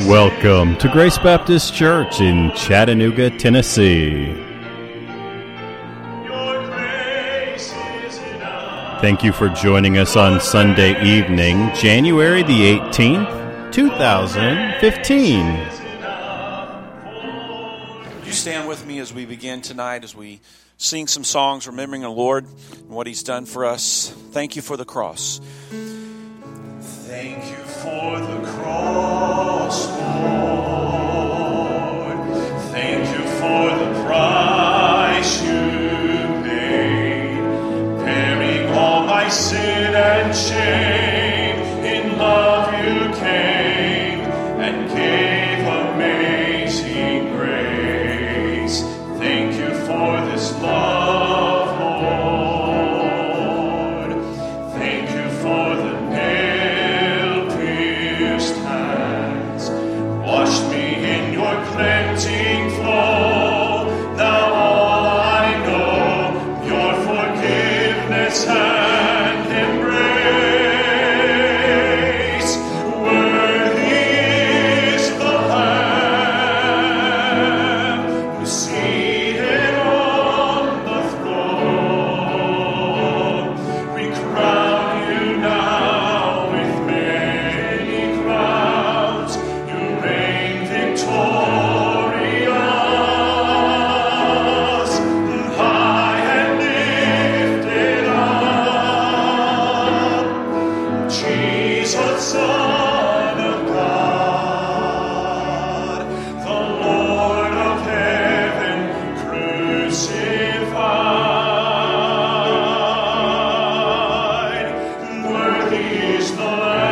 Welcome to Grace Baptist Church in Chattanooga, Tennessee. Thank you for joining us on Sunday evening, January the 18th, 2015. Would you stand with me as we begin tonight, as we sing some songs remembering the Lord and what He's done for us? Thank you for the cross. Thank you for the cross, Lord. Thank you for the price you paid, bearing all my sin and shame. In love you came and gave amazing grace. Thank you for this love, Lord. Thank you for the washed me in your cleansing flow. Now all I know, your forgiveness and embrace. Worthy is the Lamb who seated on the throne. We crown you now with many crowns. Victorious, high and lifted up, Jesus, Son of God, the Lord of heaven, crucified. Worthy is the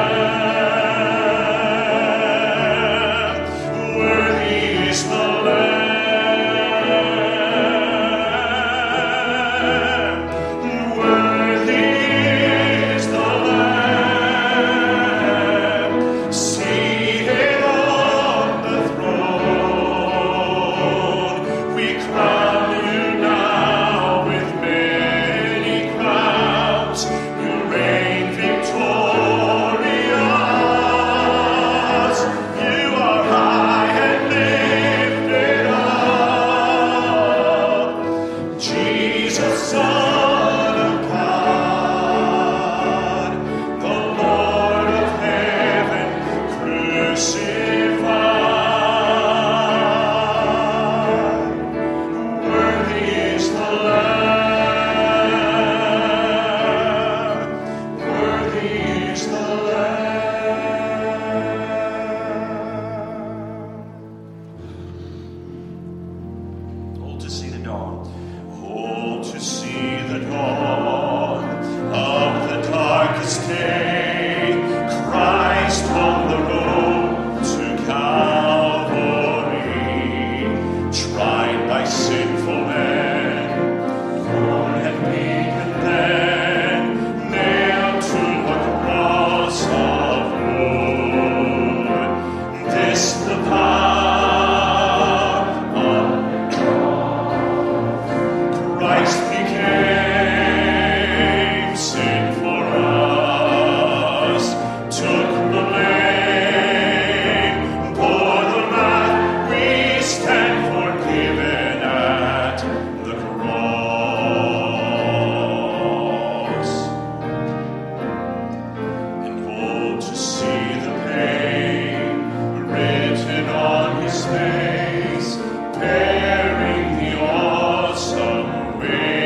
Lamb. Worthy is the Lamb. Worthy is the Lamb, seated on the throne. We crown you now with many crowns. You reign victorious. You are high and lifted up, Jesus, Son of God, the Lord of heaven, crucified. Worthy is the Lamb. Worthy is the Lamb. Hold to see the dawn. Hold to see the dawn of the darkest day. Christ on the road to Calvary, tried by sinful men, born and beaten then, nailed to the cross of wood. This the power of Christ became sin for us, took the blame, bore the wrath. We stand forgiven at the cross. And hold to see the pain written on his face, bearing the awesome weight.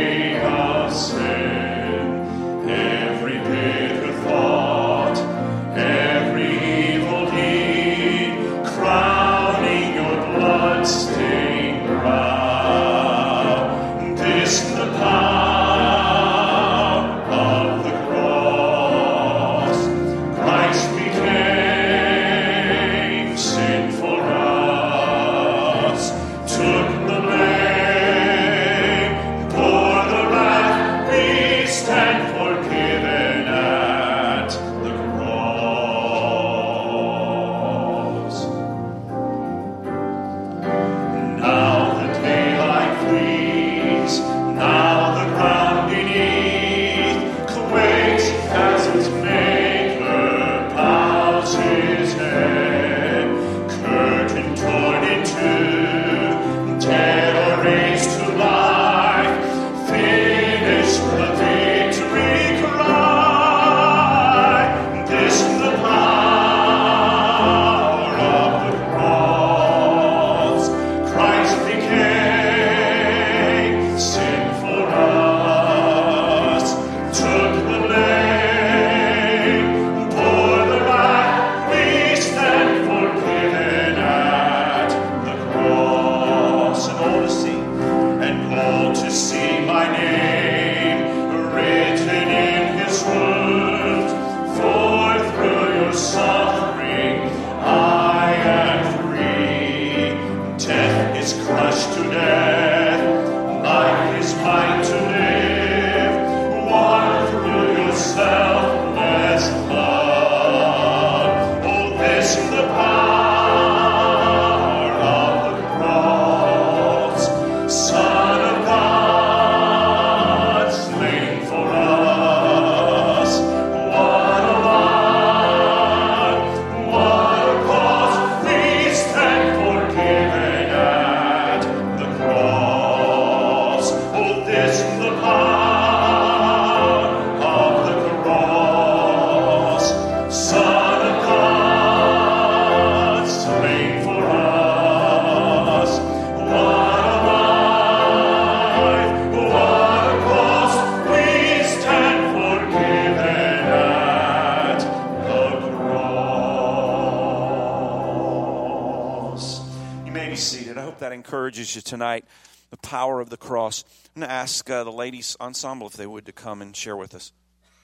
Encourages you tonight, the power of the cross. I'm going to ask the ladies ensemble if they would to come and share with us.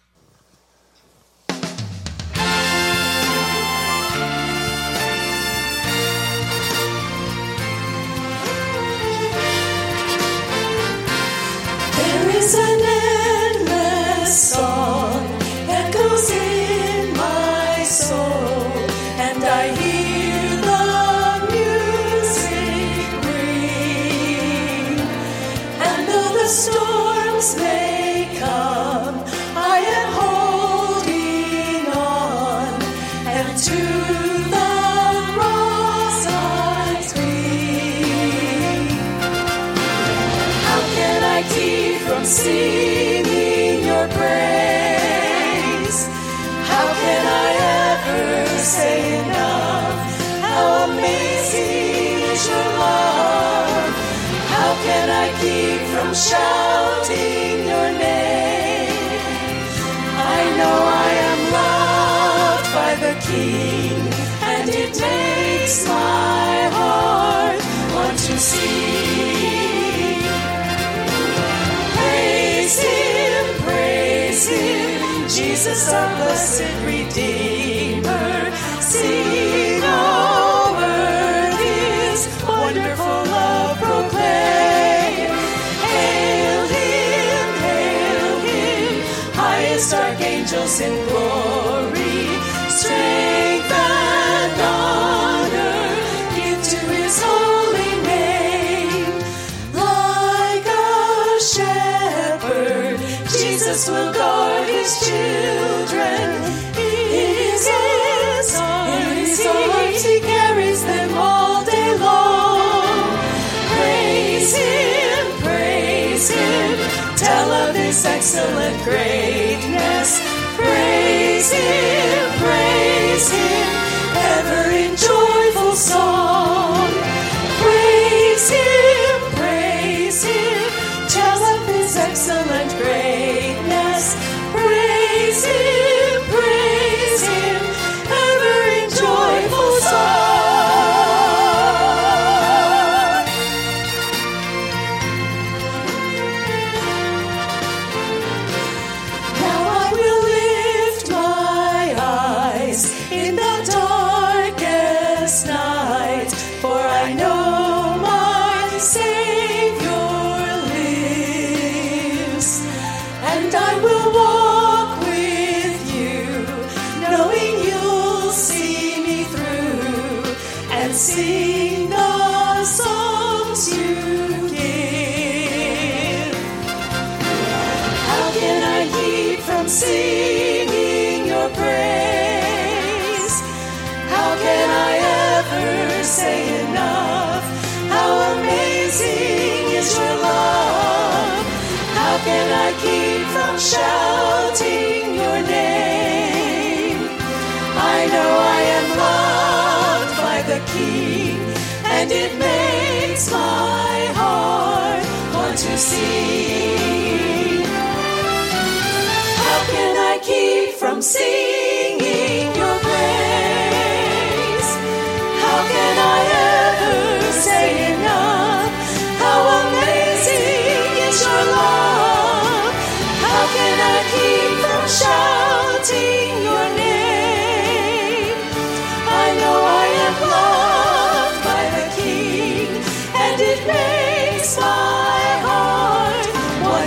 There is an endless song that goes in my soul, and I hear the music ring. And though the storms may come, I am holding on, and to the cross I cling. How can I keep from singing your praise? How can I ever say enough? How amazing is your love? How can I keep from shouting your name? I know I am loved by the King, and it makes my heart want to sing. Praise Him, Jesus our blessed Redeemer. Sing, oh, earth His wonderful love proclaim. Hail Him, highest archangels in glory. Strength and honor give to His holy name. Like a shepherd, Jesus will guard His children. In His arms He carries them all day long. Praise Him, tell of His excellent greatness. Praise Him, ever in joyful song. Praise Him, tell of His excellent greatness. Praise Him, ever in joyful song. Now I will lift my eyes in the darkest night, for I know my Savior lives, and I will walk with you, knowing you'll see me through, and sing the songs you give. How can I keep from singing your praise? How can I ever say enough? How amazing is your love? How can I keep from shouting your name? I know I am loved by the King, and it makes my heart want to sing. How can I keep from singing your praise? How can I ever say enough? How amazing is your love?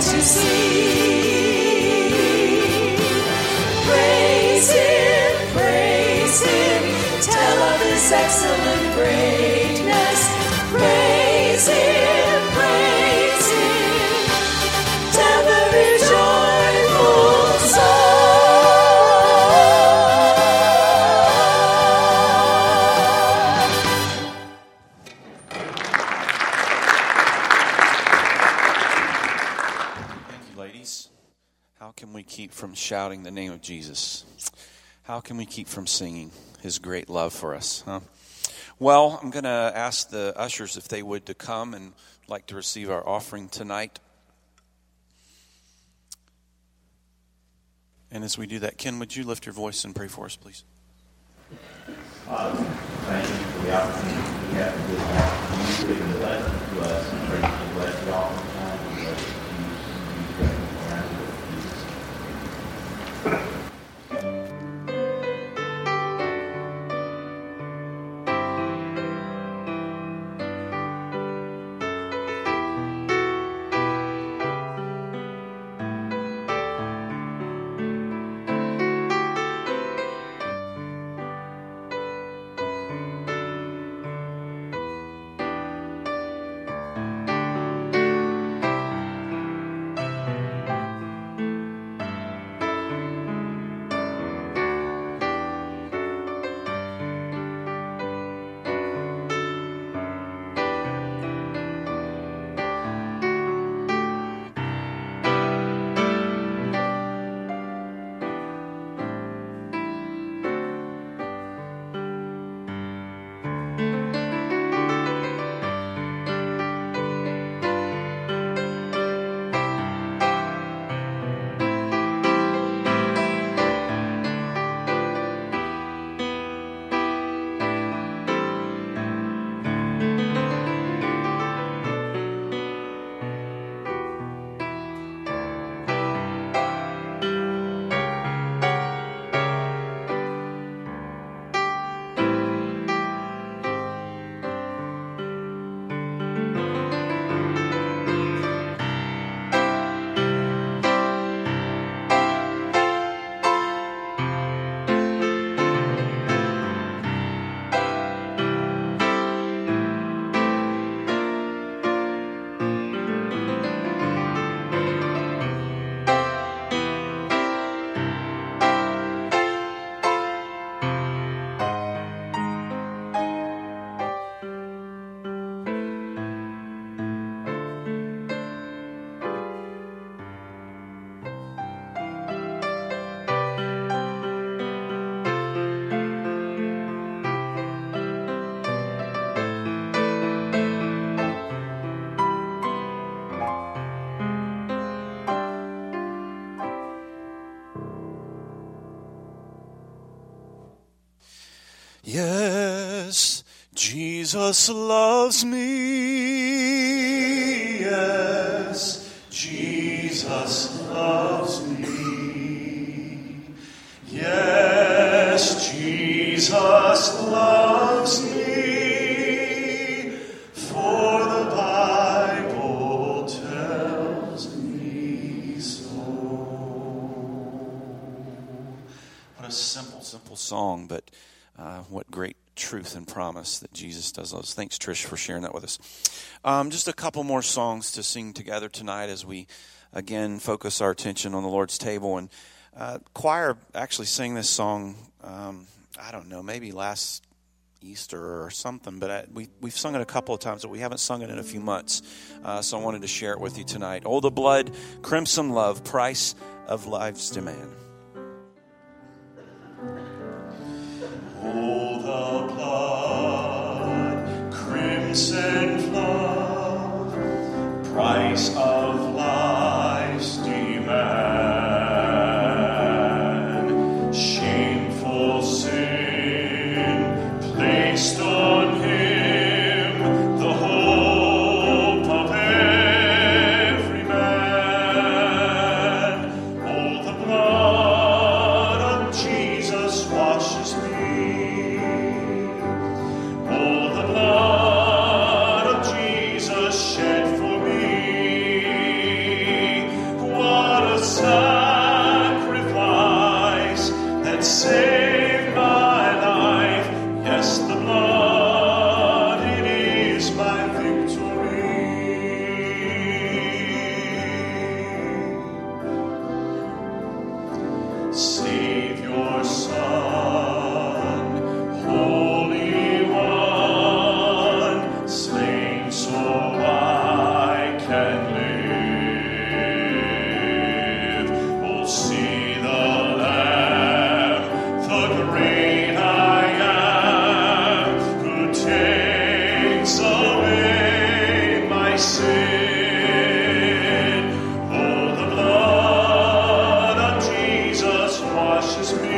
as you sing. Praise Him, tell of His excellent greatness. Praise Him, tell every joyful song. Thank you, ladies. How can we keep from shouting the name of Jesus? How can we keep from singing His great love for us, huh? Well, I'm going to ask the ushers if they would to come and like to receive our offering tonight. And as we do that, Ken, would you lift your voice and pray for us, please? Father, thank you for the opportunity we have to give back to you, giving the blessing to us, and pray that you bless the offering time, and bless the youth, and around the Jesus. Yes, Jesus loves me. Yes, Jesus loves me. Yes, Jesus loves me. For the Bible tells me so. What a simple song, but what great truth and promise that Jesus does love us. Thanks, Trish, for sharing that with us. Just a couple more songs to sing together tonight as we, again, focus our attention on the Lord's table. And choir actually sang this song, I don't know, maybe last Easter or something, but we've sung it a couple of times, but we haven't sung it in a few months. So I wanted to share it with you tonight. Oh, the blood, crimson love, price of life's demand. Oh, the blood, crimson flow, price of life's demand. Shameful sin placed on him, the hope of every man. Oh, the blood, saved my life. Yes, the blood, it is my victory. Savior, Son, Holy One, slain so I can live. Oh, see the Lamb, the great I am, who takes away my sin. Oh, the blood of Jesus washes me.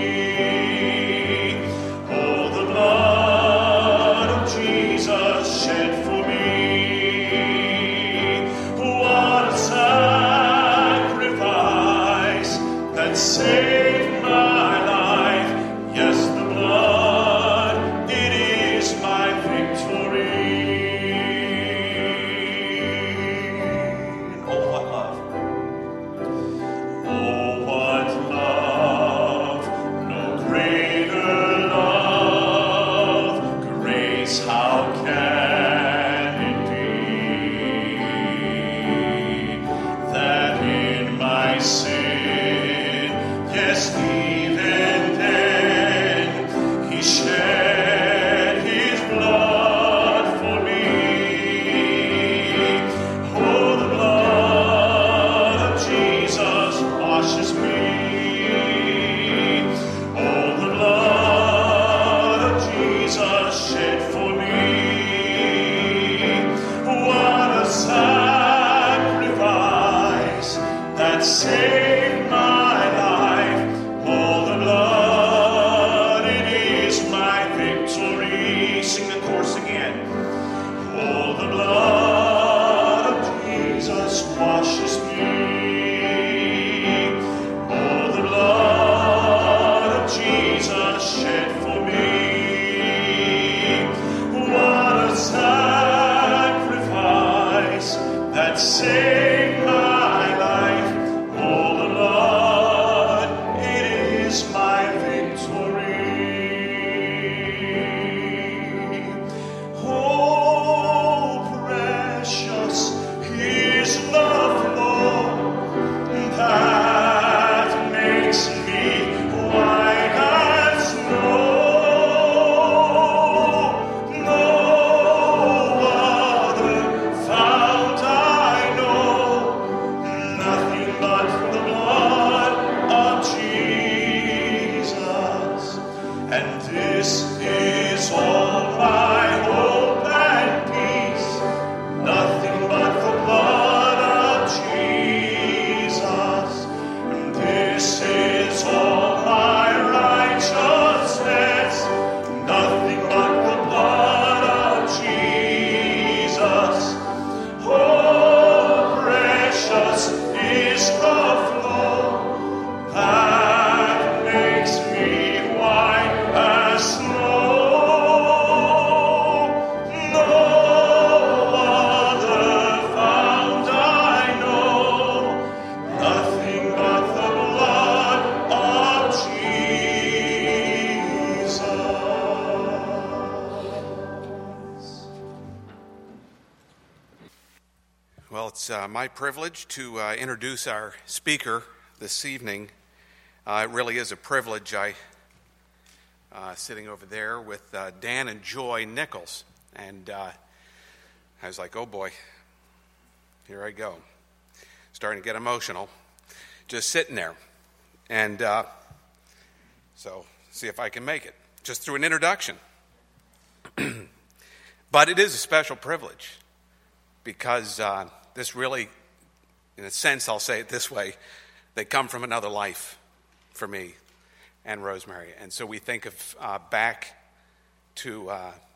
Oh, the blood of Jesus shed for me. What a sacrifice that saved my life. Yes, the blood, it is my victory. Oh, what love. Oh, what love, no greater love, grace, how can it be, that in my sin, yes, even then, He shed His blood for me. Oh, the blood of Jesus washes me. Oh, the blood of Jesus shed for me. What a sacrifice that saved my life. Oh, the blood, it is my victory. Sing the chorus again. Oh, the blood of Jesus washes me. Oh, the blood of Jesus shed for me. What a sacrifice that saved my life. Oh, the blood, it is my victory. Oh, precious is love, Lord, that makes me white as snow. No other fount I know, nothing but the blood of Jesus. And this is all my hope and peace, nothing but the blood of Jesus. And this is all my righteousness, nothing but the blood of Jesus. Oh, precious is the flow that makes me white as snow. No other fount I know, nothing but the blood of Jesus. Well, it's my privilege to introduce our speaker this evening. It really is a privilege. Sitting over there with Dan and Joy Nichols, and I was like, oh boy, here I go. Starting to get emotional, just sitting there. And so, see if I can make it, just through an introduction. But it is a special privilege, because this really, in a sense, I'll say it this way, they come from another life for me and Rosemary. And so we think of back to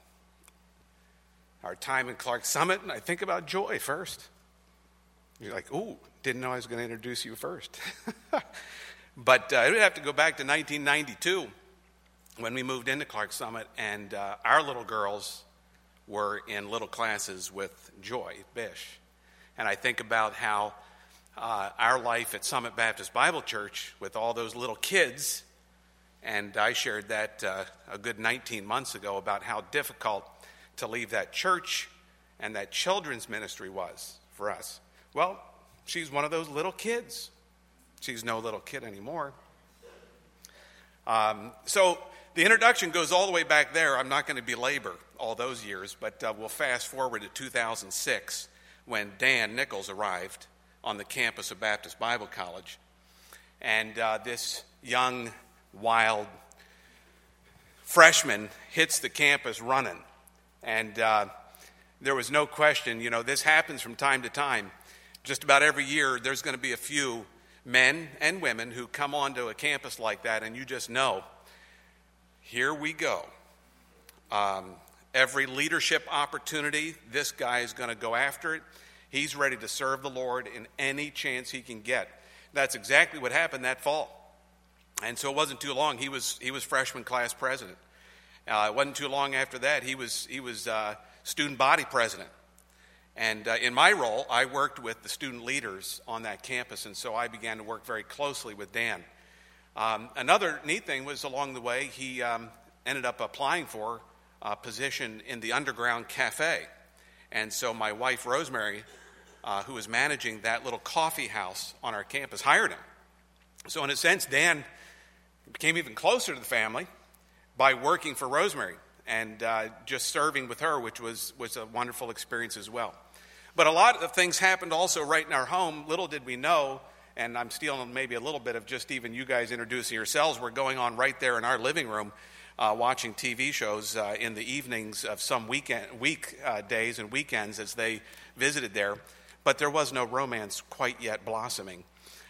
our time in Clark Summit, and I think about Joy first. You're like, ooh, didn't know I was going to introduce you first. But it would have to go back to 1992 when we moved into Clark Summit, and our little girls were in little classes with Joy Bish. And I think about how our life at Summit Baptist Bible Church with all those little kids And I shared that a good 19 months ago about how difficult to leave that church and that children's ministry was for us. Well, she's one of those little kids. She's no little kid anymore. So the introduction goes all the way back there. I'm not going to belabor all those years, but we'll fast forward to 2006 when Dan Nichols arrived on the campus of Baptist Bible College. And this young, wild freshman hits the campus running. And there was no question, this happens from time to time. Just about every year, there's going to be a few men and women who come onto a campus like that, and you just know, here we go. Every leadership opportunity, this guy is going to go after it. He's ready to serve the Lord in any chance he can get. That's exactly what happened that fall. And so it wasn't too long. He was freshman class president. It wasn't too long after that. He was student body president. And in my role, I worked with the student leaders on that campus, and so I began to work very closely with Dan. Another neat thing was along the way, he ended up applying for a position in the underground cafe. And so my wife, Rosemary, who was managing that little coffee house on our campus, hired him. So in a sense, Dan became even closer to the family by working for Rosemary and just serving with her, which was a wonderful experience as well. But a lot of things happened also right in our home. Little did we know, and I'm stealing maybe a little bit of just even you guys introducing yourselves, were going on right there in our living room, watching TV shows in the evenings of some weekdays and weekends as they visited there. But there was no romance quite yet blossoming.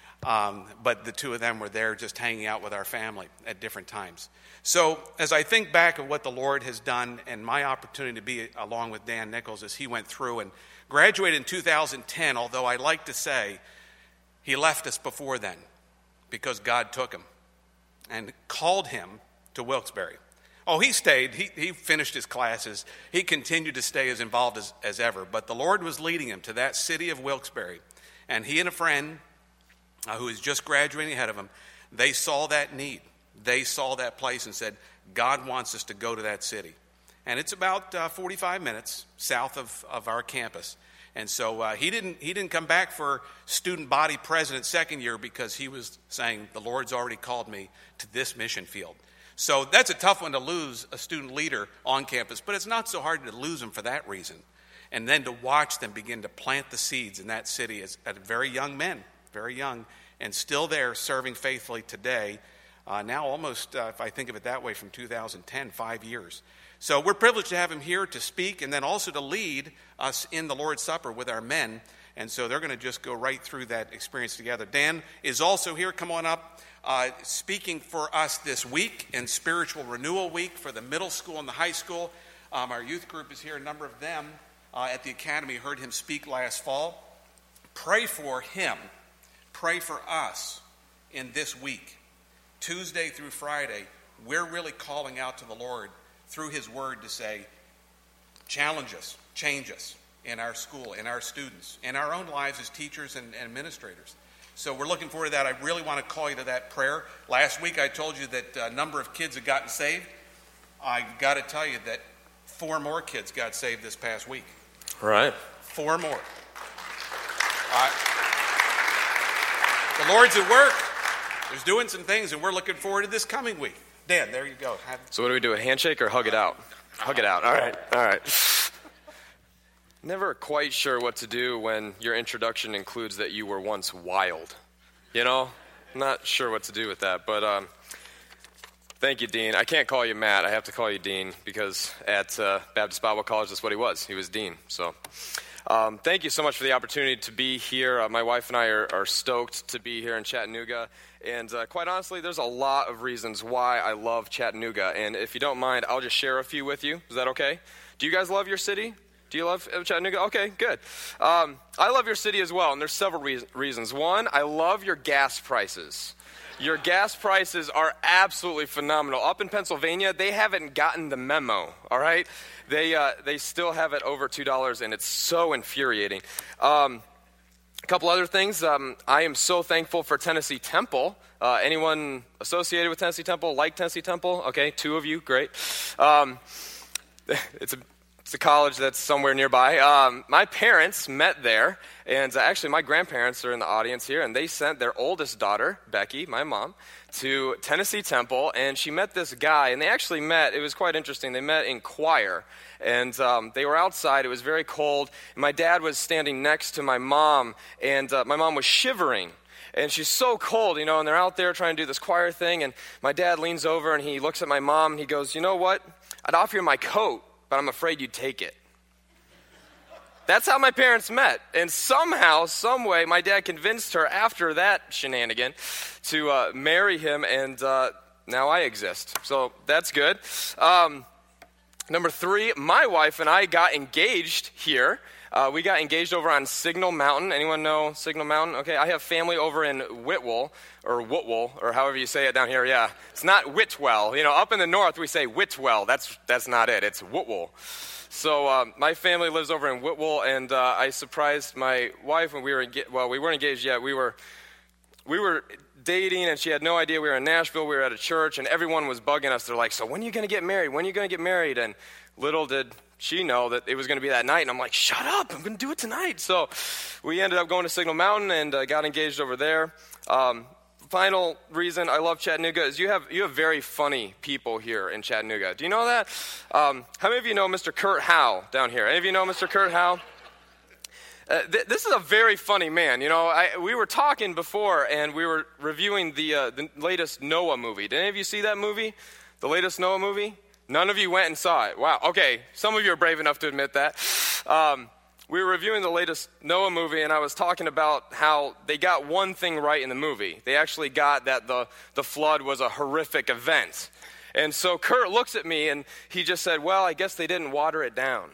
But the two of them were there just hanging out with our family at different times. So as I think back of what the Lord has done and my opportunity to be along with Dan Nichols as he went through and graduated in 2010, although I like to say he left us before then because God took him and called him to Wilkes-Barre. Oh, he stayed. He finished his classes. He continued to stay as involved as ever. But the Lord was leading him to that city of Wilkes-Barre. And he and a friend who was just graduating ahead of him, they saw that need. They saw that place and said, God wants us to go to that city. And it's about 45 minutes south of our campus. And so he didn't come back for student body president second year because he was saying, the Lord's already called me to this mission field. So that's a tough one to lose a student leader on campus, but it's not so hard to lose them for that reason. And then to watch them begin to plant the seeds in that city as very young men, very young, and still there serving faithfully today. Now almost, if I think of it that way, from 2010, 5 years. So we're privileged to have him here to speak and then also to lead us in the Lord's Supper with our men. And so they're going to just go right through that experience together. Dan is also here. Come on up. Speaking for us this week in Spiritual Renewal Week for the middle school and the high school. Our youth group is here. A number of them at the academy heard him speak last fall. Pray for him. Pray for us in this week. Tuesday through Friday, we're really calling out to the Lord through his word to say, challenge us, change us in our school, in our students, in our own lives as teachers and administrators. So we're looking forward to that. I really want to call you to that prayer. Last week I told you that a number of kids had gotten saved. I've got to tell you that 4 more kids got saved this past week. Right. 4 more. The Lord's at work. He's doing some things, and we're looking forward to this coming week. Dan, there you go. So what do we do, a handshake or hug it out? Hug it out. All right. Never quite sure what to do when your introduction includes that you were once wild. Not sure what to do with that. But thank you, Dean. I can't call you Matt. I have to call you Dean because at Baptist Bible College, that's what he was. He was Dean. So thank you so much for the opportunity to be here. My wife and I are stoked to be here in Chattanooga. And quite honestly, there's a lot of reasons why I love Chattanooga. And if you don't mind, I'll just share a few with you. Is that okay? Do you guys love your city? Do you love Chattanooga? Okay, good. I love your city as well, and there's several reasons. One, I love your gas prices. Your gas prices are absolutely phenomenal. Up in Pennsylvania, they haven't gotten the memo, all right? They still have it over $2, and it's so infuriating. A couple other things. I am so thankful for Tennessee Temple. Anyone associated with Tennessee Temple, like Tennessee Temple? Okay, 2 of you, great. It's a college that's somewhere nearby. My parents met there, and actually my grandparents are in the audience here, and they sent their oldest daughter, Becky, my mom, to Tennessee Temple, and she met this guy, and they actually met, it was quite interesting, they met in choir, and they were outside, it was very cold, and my dad was standing next to my mom, and my mom was shivering. And she's so cold, and they're out there trying to do this choir thing, and my dad leans over, and he looks at my mom, and he goes, "You know what? I'd offer you my coat, but I'm afraid you'd take it." That's how my parents met. And somehow, some way, my dad convinced her after that shenanigan to marry him, and now I exist. So that's good. Number 3, my wife and I got engaged here. We got engaged over on Signal Mountain. Anyone know Signal Mountain? Okay, I have family over in Whitwell, or however you say it down here. Yeah, it's not Whitwell. Up in the north we say Whitwell. That's not it. It's Whitwell. So my family lives over in Whitwell, and I surprised my wife when we were we weren't engaged yet. We were dating, and she had no idea we were in Nashville. We were at a church, and everyone was bugging us. They're like, "So when are you going to get married? When are you going to get married?" And little did she know that it was going to be that night, and I'm like, "Shut up, I'm going to do it tonight." So we ended up going to Signal Mountain and got engaged over there. Final reason I love Chattanooga is you have very funny people here in Chattanooga. Do you know that? How many of you know Mr. Kurt Howe down here? Any of you know Mr. Kurt Howe? This is a very funny man. We were talking before, and we were reviewing the latest Noah movie. Did any of you see that movie? The latest Noah movie? None of you went and saw it. Wow. Okay. Some of you are brave enough to admit that. We were reviewing the latest Noah movie, and I was talking about how they got one thing right in the movie. They actually got that the flood was a horrific event. And so Kurt looks at me, and he just said, "Well, I guess they didn't water it down."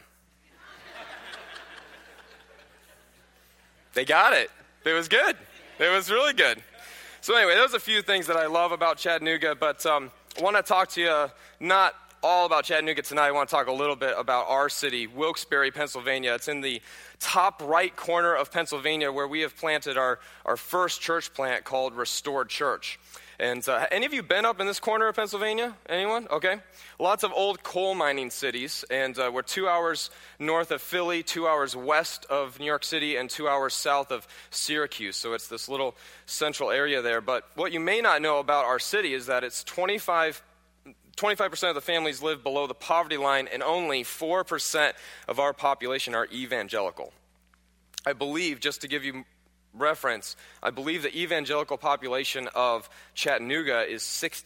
They got it. It was good. It was really good. So anyway, there's a few things that I love about Chattanooga, but I want to talk to you not all about Chattanooga tonight. I want to talk a little bit about our city, Wilkes-Barre, Pennsylvania. It's in the top right corner of Pennsylvania where we have planted our first church plant called Restored Church. And any of you been up in this corner of Pennsylvania? Anyone? Okay. Lots of old coal mining cities, and we're 2 hours north of Philly, 2 hours west of New York City, and 2 hours south of Syracuse. So it's this little central area there. But what you may not know about our city is that it's 25% of the families live below the poverty line, and only 4% of our population are evangelical. I believe, just to give you reference, I believe the evangelical population of Chattanooga is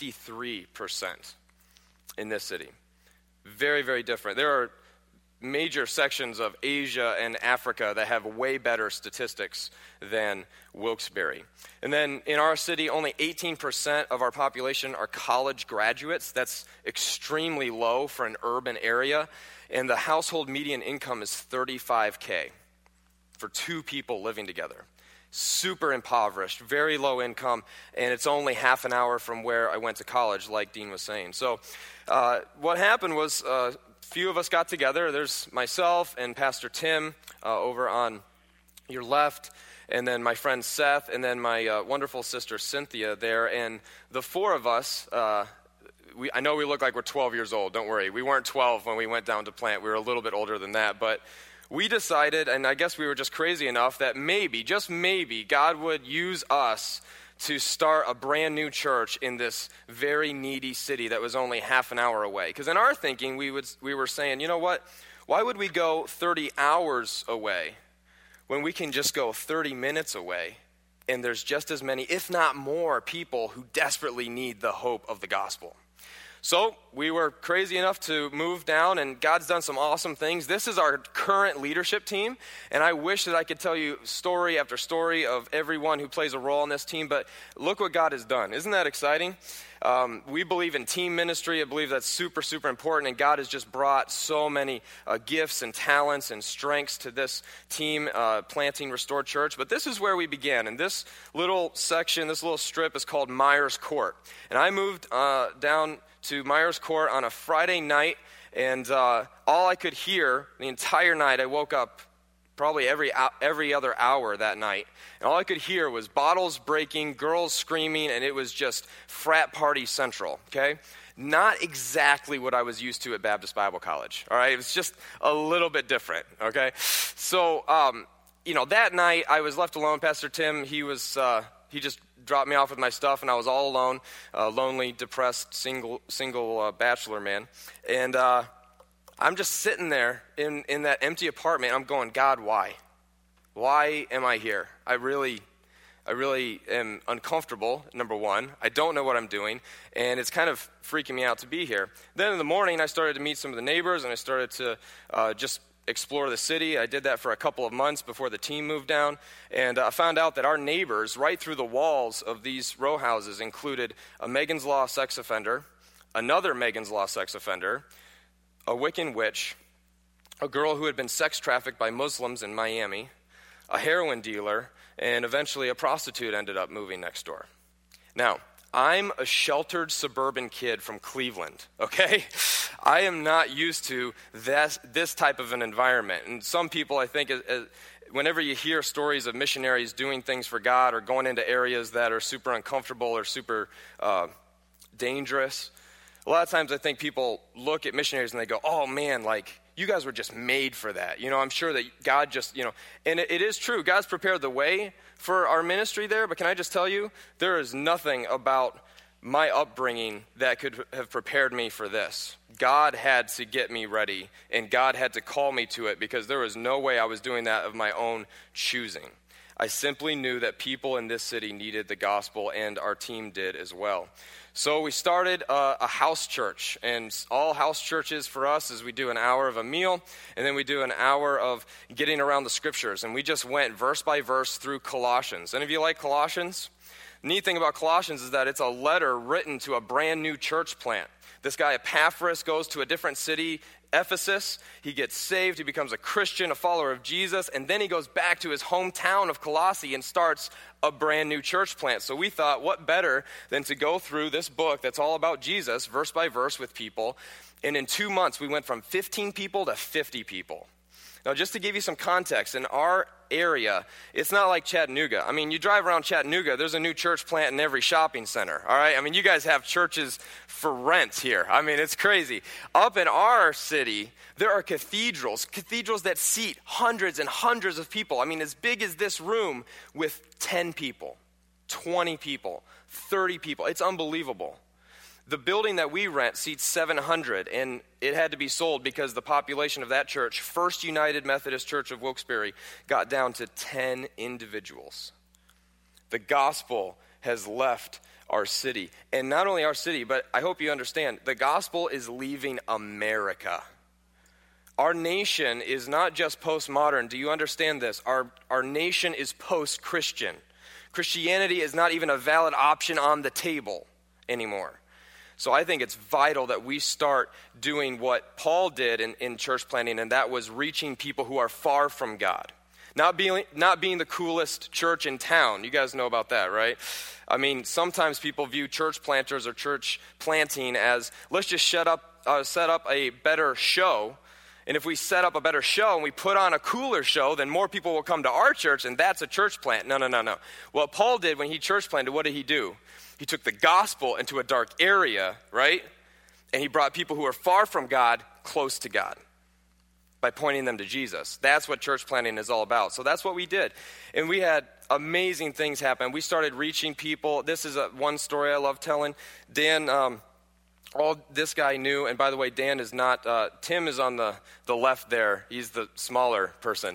63% in this city. Very, very different. There are major sections of Asia and Africa that have way better statistics than Wilkes-Barre. And then in our city, only 18% of our population are college graduates. That's extremely low for an urban area. And the household median income is $35K for 2 people living together. Super impoverished, very low income, and it's only half an hour from where I went to college, like Dean was saying. So what happened was a few of us got together. There's myself and Pastor Tim over on your left, and then my friend Seth, and then my wonderful sister Cynthia there. And the 4 of us, I know we look like we're 12 years old. Don't worry. We weren't 12 when we went down to plant. We were a little bit older than that, but we decided, and I guess we were just crazy enough, that maybe, just maybe, God would use us to start a brand new church in this very needy city that was only half an hour away. Because in our thinking, we were saying, you know what, why would we go 30 hours away when we can just go 30 minutes away, and there's just as many, if not more, people who desperately need the hope of the gospel? So we were crazy enough to move down, and God's done some awesome things. This is our current leadership team, and I wish that I could tell you story after story of everyone who plays a role in this team, but look what God has done. Isn't that exciting? We believe in team ministry. I believe that's super, super important, and God has just brought so many gifts and talents and strengths to this team planting Restored Church. But this is where we began, and this little section, this little strip is called Myers Court. And I moved down to Myers Court on a Friday night, and all I could hear the entire night, I woke up probably every other hour that night. And all I could hear was bottles breaking, girls screaming, and it was just frat party central, okay? Not exactly what I was used to at Baptist Bible College, all right? It was just a little bit different, okay? So, that night I was left alone. Pastor Tim, he just dropped me off with my stuff, and I was all alone, lonely, depressed, single bachelor man. And I'm just sitting there in that empty apartment. I'm going, God, why? Why am I here? I really am uncomfortable, number one. I don't know what I'm doing, and it's kind of freaking me out to be here. Then in the morning, I started to meet some of the neighbors, and I started to just explore the city. I did that for a couple of months before the team moved down, and I found out that our neighbors, right through the walls of these row houses, included a Megan's Law sex offender, another Megan's Law sex offender, a Wiccan witch, a girl who had been sex trafficked by Muslims in Miami, a heroin dealer, and eventually a prostitute ended up moving next door. Now, I'm a sheltered suburban kid from Cleveland, okay? I am not used to this type of an environment. And some people, I think, whenever you hear stories of missionaries doing things for God or going into areas that are super uncomfortable or super dangerous, a lot of times I think people look at missionaries and they go, oh man, like, you guys were just made for that. I'm sure that God just, and it is true. God's prepared the way for our ministry there, but can I just tell you, there is nothing about my upbringing that could have prepared me for this. God had to get me ready, and God had to call me to it because there was no way I was doing that of my own choosing. I simply knew that people in this city needed the gospel, and our team did as well. So we started a house church, and all house churches for us is we do an hour of a meal, and then we do an hour of getting around the scriptures, and we just went verse by verse through Colossians. Any of you like Colossians? The neat thing about Colossians is that it's a letter written to a brand new church plant. This guy Epaphras goes to a different city, Ephesus. He gets saved. He becomes a Christian, a follower of Jesus, and then he goes back to his hometown of Colossae and starts a brand new church plant. So we thought, what better than to go through this book that's all about Jesus, verse by verse with people. And in 2 months, we went from 15 people to 50 people. Now, just to give you some context, in our area, it's not like Chattanooga. I mean, you drive around Chattanooga, there's a new church plant in every shopping center, all right? I mean, you guys have churches for rent here. I mean, it's crazy. Up in our city, there are cathedrals that seat hundreds and hundreds of people. I mean, as big as this room with 10 people, 20 people, 30 people. It's unbelievable. The building that we rent seats 700, and it had to be sold because the population of that church, First United Methodist Church of Wilkes-Barre, got down to 10 individuals. The gospel has left our city. And not only our city, but I hope you understand, the gospel is leaving America. Our nation is not just postmodern. Do you understand this? Our nation is post-Christian. Christianity is not even a valid option on the table anymore. So I think it's vital that we start doing what Paul did in church planting, and that was reaching people who are far from God. Not being the coolest church in town. You guys know about that, right? I mean, sometimes people view church planters or church planting as, let's just set up a better show. And if we set up a better show and we put on a cooler show, then more people will come to our church, and that's a church plant. No. What Paul did when he church planted, what did he do? He took the gospel into a dark area, right? And he brought people who are far from God close to God by pointing them to Jesus. That's what church planting is all about. So that's what we did. And we had amazing things happen. We started reaching people. This is one story I love telling. Dan, all this guy knew, and by the way, Dan is not, Tim is on the left there. He's the smaller person.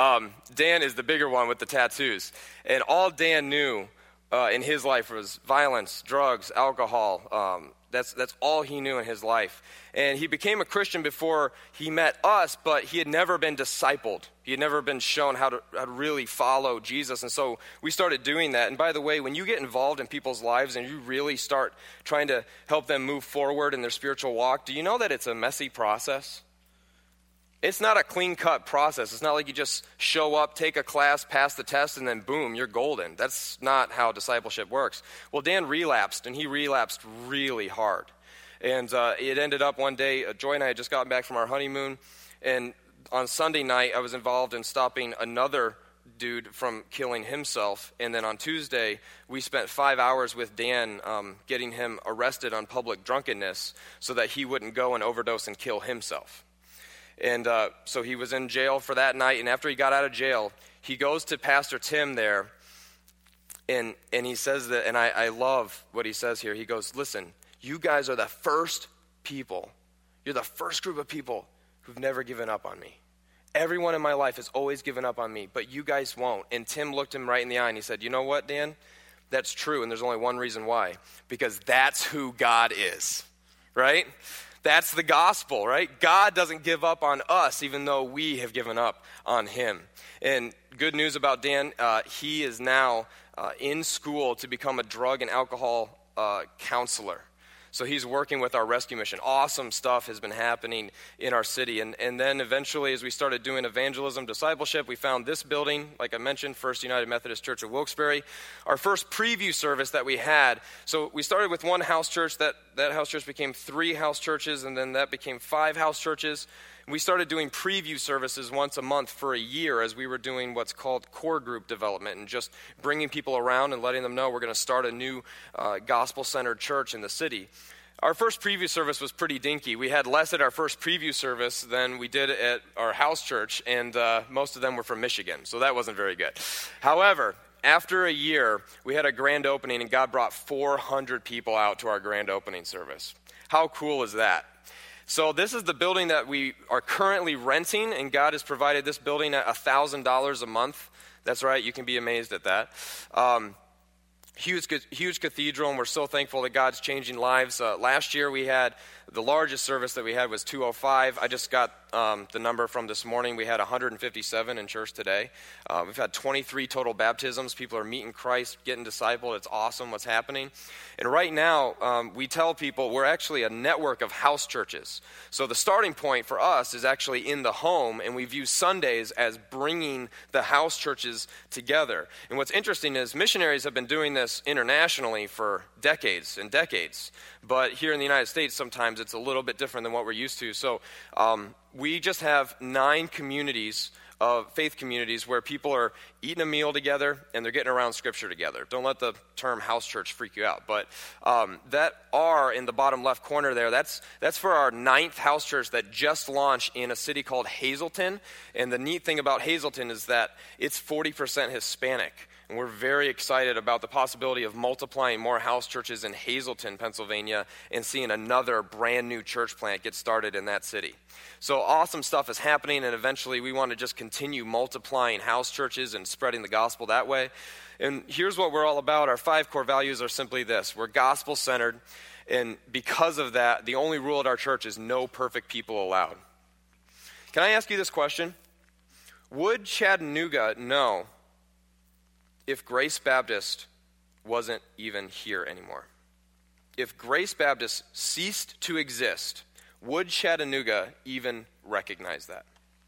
Dan is the bigger one with the tattoos. And all Dan knew in his life was violence, drugs, alcohol. That's all he knew in his life. And he became a Christian before he met us, but he had never been discipled. He had never been shown how to really follow Jesus. And so we started doing that. And by the way, when you get involved in people's lives and you really start trying to help them move forward in their spiritual walk, do you know that it's a messy process? It's not a clean-cut process. It's not like you just show up, take a class, pass the test, and then boom, you're golden. That's not how discipleship works. Well, Dan relapsed, and he relapsed really hard. And it ended up one day, Joy and I had just gotten back from our honeymoon, and on Sunday night, I was involved in stopping another dude from killing himself. And then on Tuesday, we spent 5 hours with Dan getting him arrested on public drunkenness so that he wouldn't go and overdose and kill himself. And so he was in jail for that night. And after he got out of jail, he goes to Pastor Tim there. And he says that, and I love what he says here. He goes, listen, you guys are the first people. You're the first group of people who've never given up on me. Everyone in my life has always given up on me, but you guys won't. And Tim looked him right in the eye and he said, you know what, Dan? That's true, and there's only one reason why. Because that's who God is, right? That's the gospel, right? God doesn't give up on us, even though we have given up on him. And good news about Dan, he is now in school to become a drug and alcohol counselor. So he's working with our rescue mission. Awesome stuff has been happening in our city. And then eventually, as we started doing evangelism, discipleship, we found this building, like I mentioned, First United Methodist Church of Wilkes-Barre. Our first preview service that we had, so we started with one house church. That house church became 3 house churches, and then that became 5 house churches. We started doing preview services once a month for a year as we were doing what's called core group development and just bringing people around and letting them know we're going to start a new gospel-centered church in the city. Our first preview service was pretty dinky. We had less at our first preview service than we did at our house church, and most of them were from Michigan, so that wasn't very good. However, after a year, we had a grand opening, and God brought 400 people out to our grand opening service. How cool is that? So this is the building that we are currently renting, and God has provided this building at $1,000 a month. That's right, you can be amazed at that. Huge cathedral, and we're so thankful that God's changing lives. Last year we had, the largest service that we had was 205. I just got the number from this morning. We had 157 in church today. We've had 23 total baptisms. People are meeting Christ, getting discipled. It's awesome what's happening. And right now, we tell people we're actually a network of house churches. So the starting point for us is actually in the home, and we view Sundays as bringing the house churches together. And what's interesting is missionaries have been doing this internationally for decades and decades. But here in the United States, sometimes it's a little bit different than what we're used to. So we just have 9 communities of faith communities where people are eating a meal together and they're getting around Scripture together. Don't let the term house church freak you out. But that R in the bottom left corner there, that's for our 9th house church that just launched in a city called Hazleton. And the neat thing about Hazleton is that it's 40% Hispanic. And we're very excited about the possibility of multiplying more house churches in Hazleton, Pennsylvania, and seeing another brand new church plant get started in that city. So awesome stuff is happening, and eventually we want to just continue multiplying house churches and spreading the gospel that way. And here's what we're all about. Our 5 core values are simply this. We're gospel-centered, and because of that, the only rule at our church is no perfect people allowed. Can I ask you this question? Would Chattanooga know if Grace Baptist wasn't even here anymore? If Grace Baptist ceased to exist, would Chattanooga even recognize that?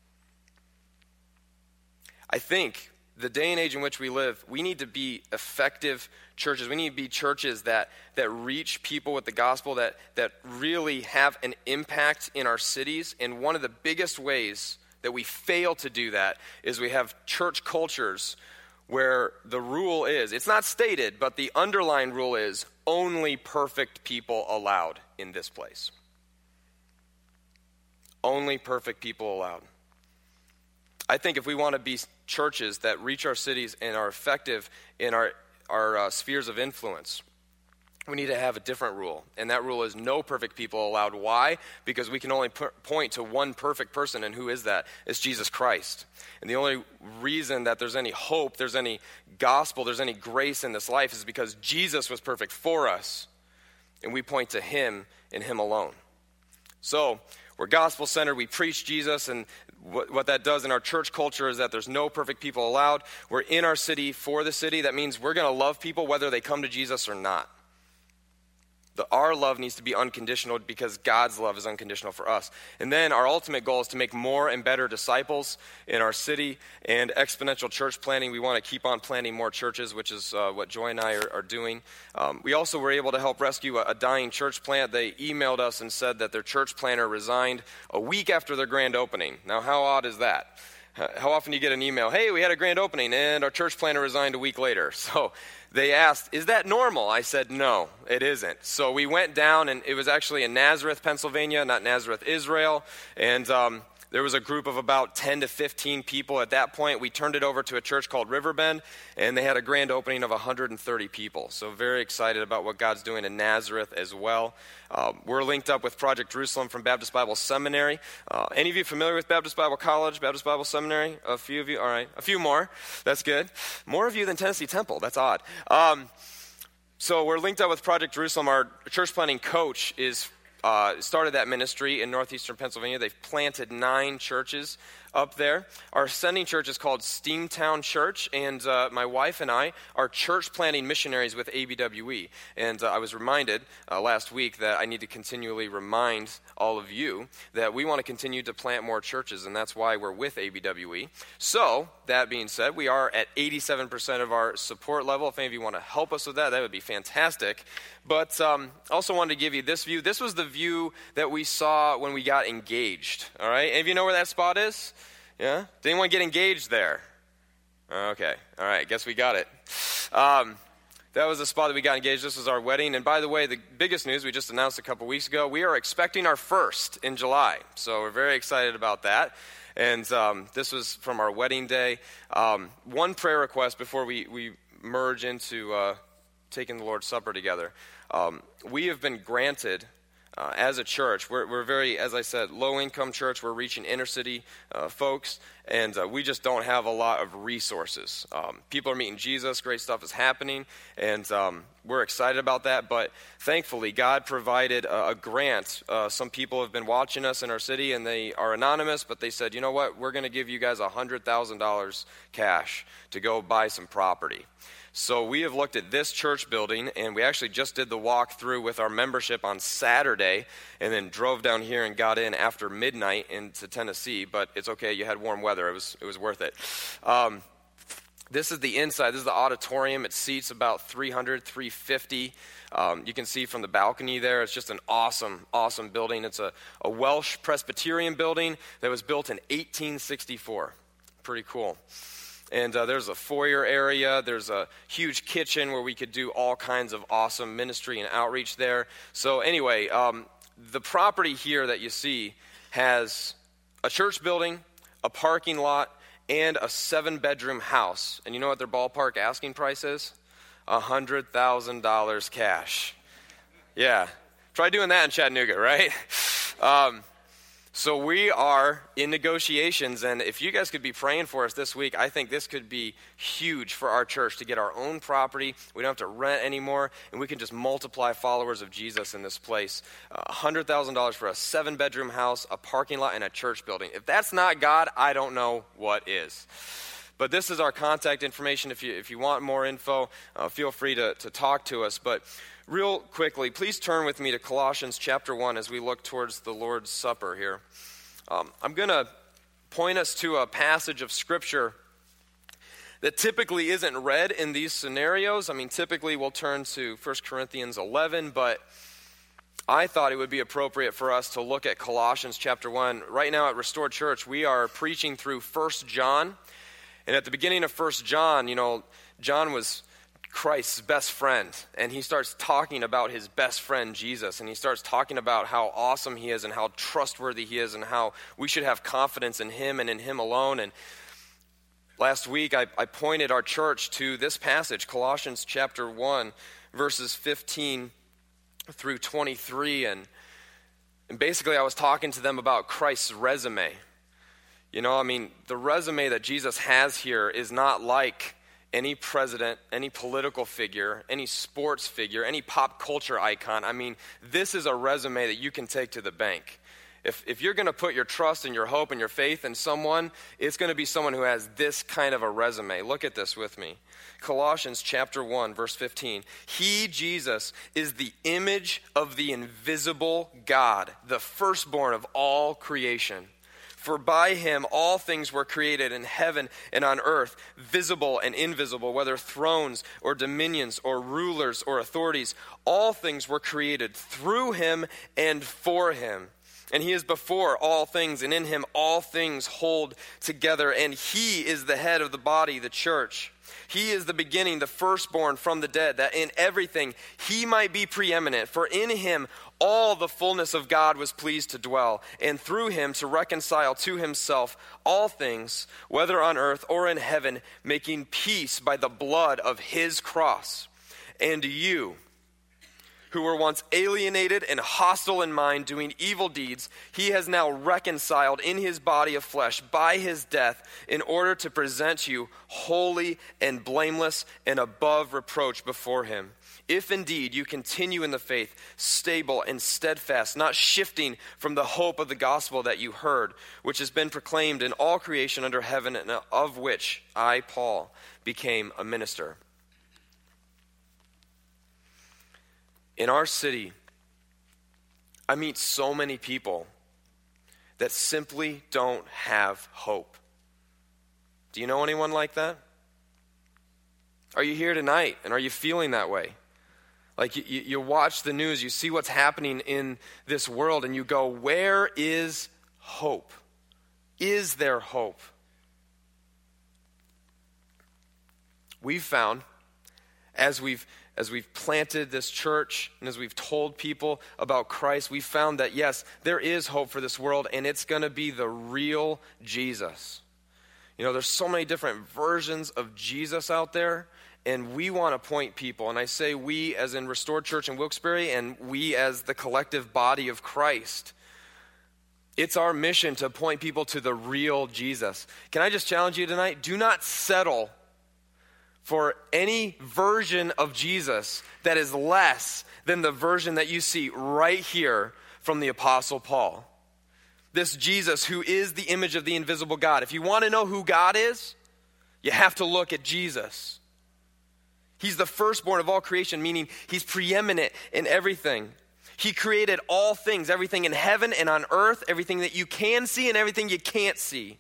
I think the day and age in which we live, we need to be effective churches. We need to be churches that reach people with the gospel, that really have an impact in our cities. And one of the biggest ways that we fail to do that is we have church cultures where the rule is, it's not stated, but the underlying rule is only perfect people allowed in this place. Only perfect people allowed. I think if we want to be churches that reach our cities and are effective in our spheres of influence, we need to have a different rule. And that rule is no perfect people allowed. Why? Because we can only point to one perfect person, and who is that? It's Jesus Christ. And the only reason that there's any hope, there's any gospel, there's any grace in this life is because Jesus was perfect for us. And we point to him and him alone. So we're gospel-centered. We preach Jesus, and what that does in our church culture is that there's no perfect people allowed. We're in our city for the city. That means we're going to love people whether they come to Jesus or not. Our love needs to be unconditional because God's love is unconditional for us. And then our ultimate goal is to make more and better disciples in our city, and exponential church planting. We want to keep on planting more churches, which is what Joy and I are doing. We also were able to help rescue a dying church plant. They emailed us and said that their church planter resigned a week after their grand opening. Now, how odd is that? How often do you get an email, hey, we had a grand opening and our church planter resigned a week later? So they asked, is that normal? I said, no, it isn't. So we went down, and it was actually in Nazareth, Pennsylvania, not Nazareth, Israel. And there was a group of about 10 to 15 people at that point. We turned it over to a church called Riverbend, and they had a grand opening of 130 people. So very excited about what God's doing in Nazareth as well. We're linked up with Project Jerusalem from Baptist Bible Seminary. Any of you familiar with Baptist Bible College, Baptist Bible Seminary? A few of you? All right. A few more. That's good. More of you than Tennessee Temple. That's odd. So we're linked up with Project Jerusalem. Our church planting coach is started that ministry in northeastern Pennsylvania. They've planted 9 churches up there. Our sending church is called Steamtown Church, and my wife and I are church planting missionaries with ABWE. And I was reminded last week that I need to continually remind all of you that we want to continue to plant more churches, and that's why we're with ABWE. So, that being said, we are at 87% of our support level. If any of you want to help us with that, that would be fantastic. But also wanted to give you this view. This was the view that we saw when we got engaged. All right? Any of you know where that spot is? Yeah? Did anyone get engaged there? Okay. All right. Guess we got it. That was the spot that we got engaged. This was our wedding. And by the way, the biggest news we just announced a couple weeks ago, we are expecting our first in July. So we're very excited about that. And this was from our wedding day. One prayer request before we merge into taking the Lord's Supper together. We have been granted, as a church, we're very, as I said, low-income church. We're reaching inner-city folks, and we just don't have a lot of resources. People are meeting Jesus. Great stuff is happening, and we're excited about that. But thankfully, God provided a grant. Some people have been watching us in our city, and they are anonymous, but they said, you know what, we're going to give you guys $100,000 cash to go buy some property. So we have looked at this church building, and we actually just did the walk through with our membership on Saturday, and then drove down here and got in after midnight into Tennessee. But it's okay, you had warm weather. It was worth it. This is the inside. This is the auditorium. It seats about 300, 350. You can see from the balcony there, it's just an awesome, awesome building. It's a Welsh Presbyterian building that was built in 1864. Pretty cool. And there's a foyer area. There's a huge kitchen where we could do all kinds of awesome ministry and outreach there. So anyway, the property here that you see has a church building, a parking lot, and a 7-bedroom house. And you know what their ballpark asking price is? $100,000 cash. Yeah. Try doing that in Chattanooga, right? So we are in negotiations, and if you guys could be praying for us this week, I think this could be huge for our church to get our own property. We don't have to rent anymore, and we can just multiply followers of Jesus in this place. $100,000 for a 7-bedroom house, a parking lot, and a church building. If that's not God, I don't know what is. But this is our contact information. If you want more info, feel free to talk to us. But real quickly, please turn with me to Colossians chapter 1 as we look towards the Lord's Supper here. I'm going to point us to a passage of Scripture that typically isn't read in these scenarios. I mean, typically we'll turn to 1 Corinthians 11, but I thought it would be appropriate for us to look at Colossians chapter 1. Right now at Restored Church, we are preaching through 1 John. And at the beginning of 1 John, you know, John was Christ's best friend, and he starts talking about his best friend Jesus, and he starts talking about how awesome he is and how trustworthy he is and how we should have confidence in him and in him alone. And last week I pointed our church to this passage, Colossians chapter 1, verses 15 through 23, and basically I was talking to them about Christ's resume. You know, I mean, the resume that Jesus has here is not like any president, any political figure, any sports figure, any pop culture icon. I mean, this is a resume that you can take to the bank. If you're going to put your trust and your hope and your faith in someone, it's going to be someone who has this kind of a resume. Look at this with me. Colossians chapter 1, verse 15. He, Jesus, is the image of the invisible God, the firstborn of all creation. For by him all things were created in heaven and on earth, visible and invisible, whether thrones or dominions or rulers or authorities. All things were created through him and for him. And he is before all things, and in him all things hold together. And he is the head of the body, the church. He is the beginning, the firstborn from the dead, that in everything he might be preeminent. For in him all the fullness of God was pleased to dwell, and through him to reconcile to himself all things, whether on earth or in heaven, making peace by the blood of his cross. And you, who were once alienated and hostile in mind, doing evil deeds, he has now reconciled in his body of flesh by his death, in order to present you holy and blameless and above reproach before him. If indeed you continue in the faith, stable and steadfast, not shifting from the hope of the gospel that you heard, which has been proclaimed in all creation under heaven, and of which I, Paul, became a minister. In our city, I meet so many people that simply don't have hope. Do you know anyone like that? Are you here tonight, and are you feeling that way? Like you watch the news, you see what's happening in this world, and you go, where is hope? Is there hope? We've found, as we've planted this church and as we've told people about Christ, we've found that, yes, there is hope for this world, and it's going to be the real Jesus. You know, there's so many different versions of Jesus out there, and we want to point people, and I say we as in Restored Church in Wilkes-Barre, and we as the collective body of Christ. It's our mission to point people to the real Jesus. Can I just challenge you tonight? Do not settle for any version of Jesus that is less than the version that you see right here from the Apostle Paul. This Jesus who is the image of the invisible God. If you want to know who God is, you have to look at Jesus. He's the firstborn of all creation, meaning he's preeminent in everything. He created all things, everything in heaven and on earth, everything that you can see and everything you can't see.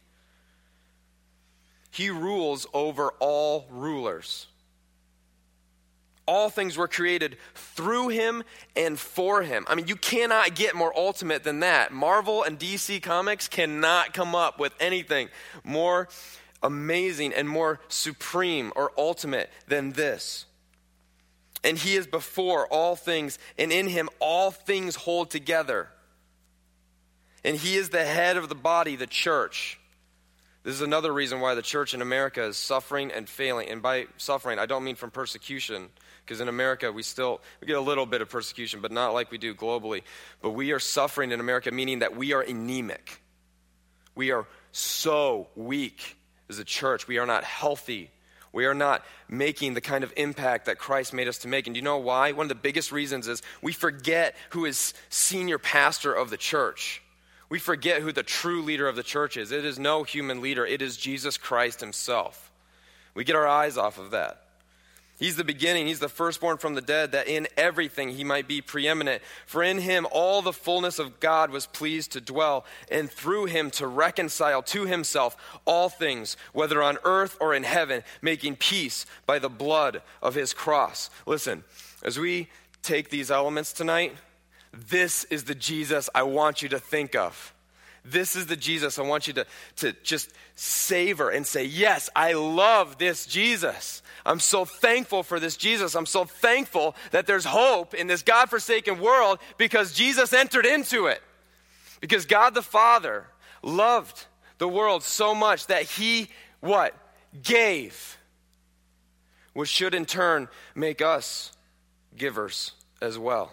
He rules over all rulers. All things were created through him and for him. I mean, you cannot get more ultimate than that. Marvel and DC Comics cannot come up with anything more amazing and more supreme or ultimate than this. And he is before all things, and in him all things hold together. And he is the head of the body, the church. This is another reason why the church in America is suffering and failing. And by suffering, I don't mean from persecution, because in America we get a little bit of persecution, but not like we do globally. But we are suffering in America, meaning that we are anemic. We are so weak as a church. We are not healthy. We are not making the kind of impact that Christ made us to make. And do you know why? One of the biggest reasons is we forget who is senior pastor of the church. We forget who the true leader of the church is. It is no human leader. It is Jesus Christ himself. We get our eyes off of that. He's the beginning. He's the firstborn from the dead, that in everything he might be preeminent. For in him all the fullness of God was pleased to dwell, and through him to reconcile to himself all things, whether on earth or in heaven, making peace by the blood of his cross. Listen, as we take these elements tonight, this is the Jesus I want you to think of. This is the Jesus I want you to just savor and say, yes, I love this Jesus. I'm so thankful for this Jesus. I'm so thankful that there's hope in this God-forsaken world because Jesus entered into it. Because God the Father loved the world so much that he, what? Gave. Which should in turn make us givers as well.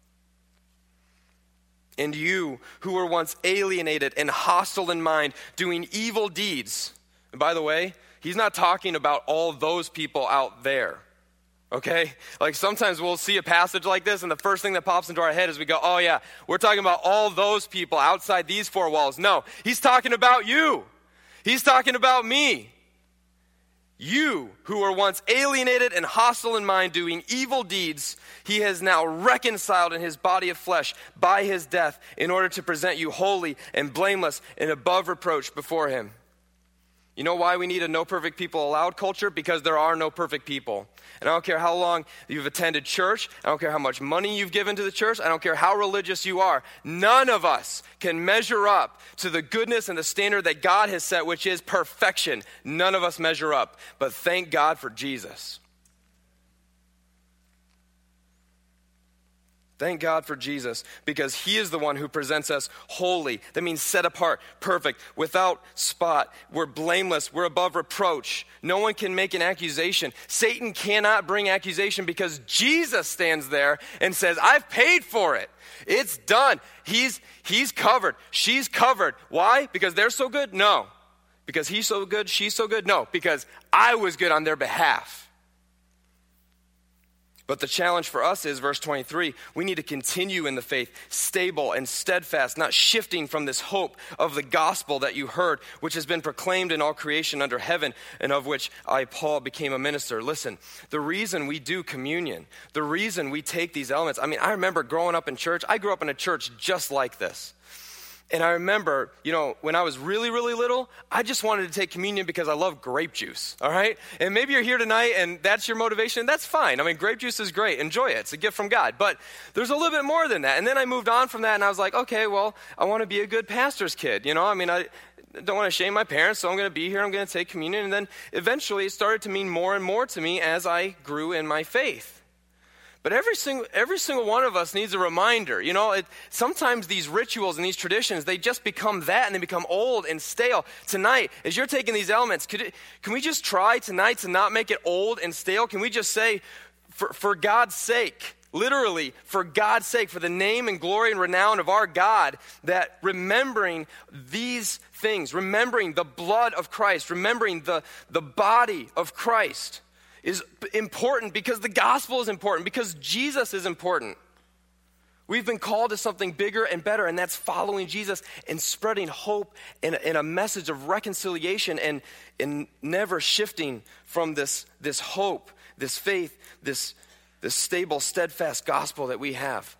And you who were once alienated and hostile in mind, doing evil deeds. And by the way, he's not talking about all those people out there. Okay? Like sometimes we'll see a passage like this and the first thing that pops into our head is we go, oh yeah, we're talking about all those people outside these four walls. No, he's talking about you. He's talking about me. You who were once alienated and hostile in mind, doing evil deeds, he has now reconciled in his body of flesh by his death in order to present you holy and blameless and above reproach before him. You know why we need a no perfect people allowed culture? Because there are no perfect people. And I don't care how long you've attended church. I don't care how much money you've given to the church. I don't care how religious you are. None of us can measure up to the goodness and the standard that God has set, which is perfection. None of us measure up. But thank God for Jesus. Thank God for Jesus, because he is the one who presents us holy. That means set apart, perfect, without spot. We're blameless. We're above reproach. No one can make an accusation. Satan cannot bring accusation because Jesus stands there and says, I've paid for it. It's done. He's covered. She's covered. Why? Because they're so good? No. Because he's so good, she's so good? No. Because I was good on their behalf. But the challenge for us is, verse 23, we need to continue in the faith, stable and steadfast, not shifting from this hope of the gospel that you heard, which has been proclaimed in all creation under heaven, and of which I, Paul, became a minister. Listen, the reason we do communion, the reason we take these elements, I remember growing up in church. I grew up in a church just like this. And I remember, when I was really, really little, I just wanted to take communion because I love grape juice, all right? And maybe you're here tonight and that's your motivation. That's fine. Grape juice is great. Enjoy it. It's a gift from God. But there's a little bit more than that. And then I moved on from that and I was like, okay, well, I want to be a good pastor's kid. I don't want to shame my parents, so I'm going to be here. I'm going to take communion. And then eventually it started to mean more and more to me as I grew in my faith. But every single one of us needs a reminder. Sometimes these rituals and these traditions, they just become that and they become old and stale. Tonight, as you're taking these elements, can we just try tonight to not make it old and stale? Can we just say, for God's sake, literally, for God's sake, for the name and glory and renown of our God, that remembering these things, remembering the blood of Christ, remembering the body of Christ, is important because the gospel is important, because Jesus is important. We've been called to something bigger and better, and that's following Jesus and spreading hope and a message of reconciliation and never shifting from this hope, this faith, this stable, steadfast gospel that we have.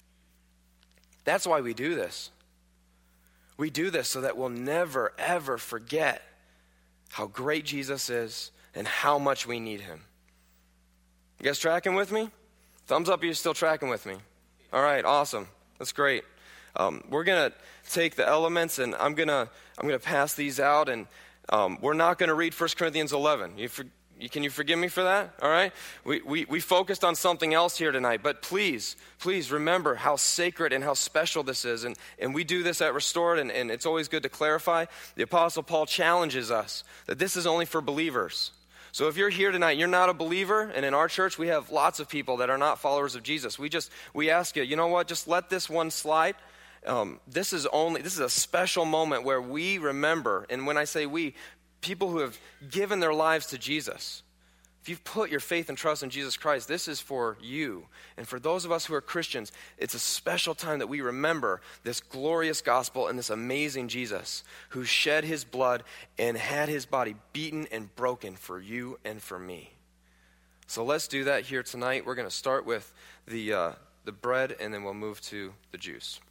That's why we do this. We do this so that we'll never, ever forget how great Jesus is and how much we need him. You guys tracking with me? Thumbs up, you're still tracking with me. All right, awesome. That's great. We're going to take the elements and I'm going to pass these out, and we're not going to read 1 Corinthians 11. Can you forgive me for that? All right? We focused on something else here tonight, but please remember how sacred and how special this is. And we do this at Restored, and it's always good to clarify. The Apostle Paul challenges us that this is only for believers. So if you're here tonight, you're not a believer, and in our church we have lots of people that are not followers of Jesus. We ask you, you know what, just let this one slide. This is a special moment where we remember, and when I say we, people who have given their lives to Jesus. If you've put your faith and trust in Jesus Christ, this is for you. And for those of us who are Christians, it's a special time that we remember this glorious gospel and this amazing Jesus who shed his blood and had his body beaten and broken for you and for me. So let's do that here tonight. We're going to start with the bread, and then we'll move to the juice.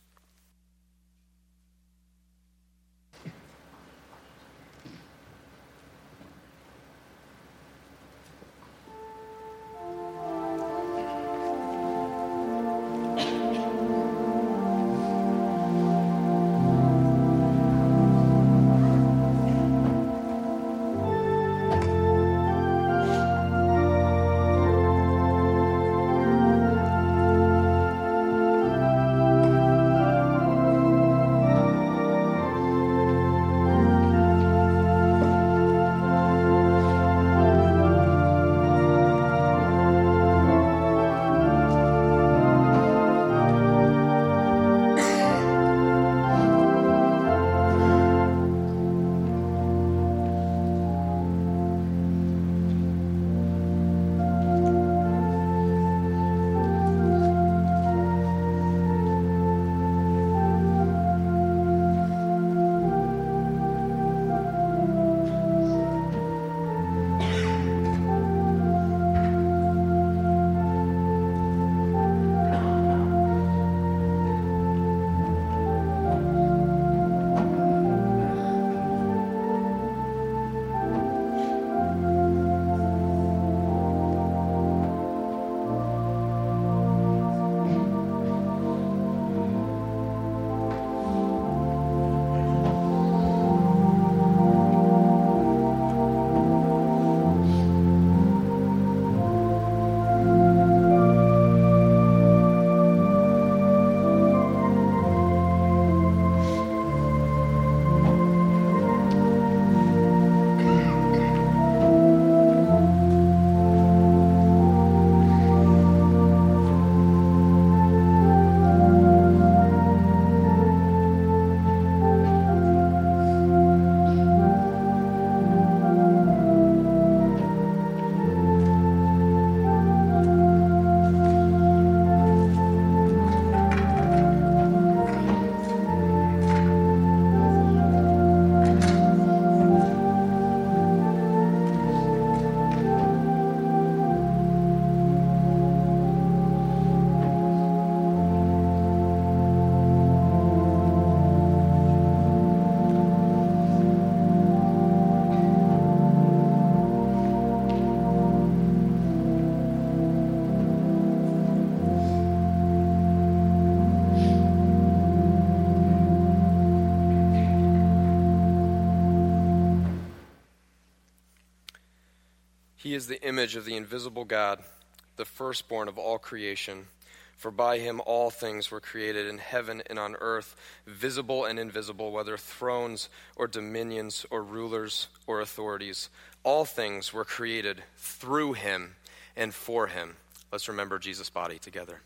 He is the image of the invisible God, the firstborn of all creation. For by him all things were created in heaven and on earth, visible and invisible, whether thrones or dominions or rulers or authorities. All things were created through him and for him. Let's remember Jesus' body together.